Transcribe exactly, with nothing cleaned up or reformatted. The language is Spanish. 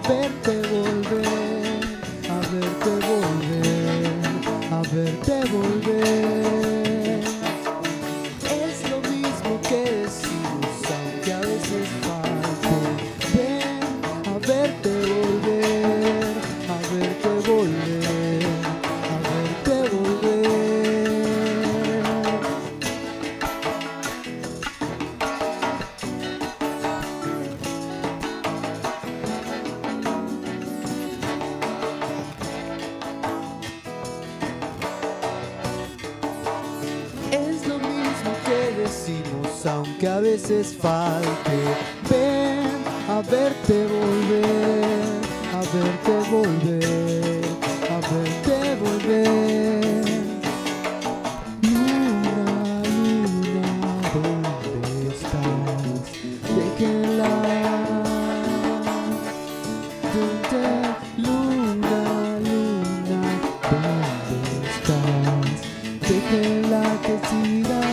verte volver, a verte volver, a verte volver. Es lo mismo que decimos, aunque a veces falte. Ven a verte volver, a verte volver, a verte volver. Es lo mismo que decimos, aunque a veces falte. Ven a verte volver, a verte volver, a verte volver. Luna, luna, ¿dónde estás? Déjenla. ¿Dónde? Luna, luna, ¿dónde estás? Déjenla que siga.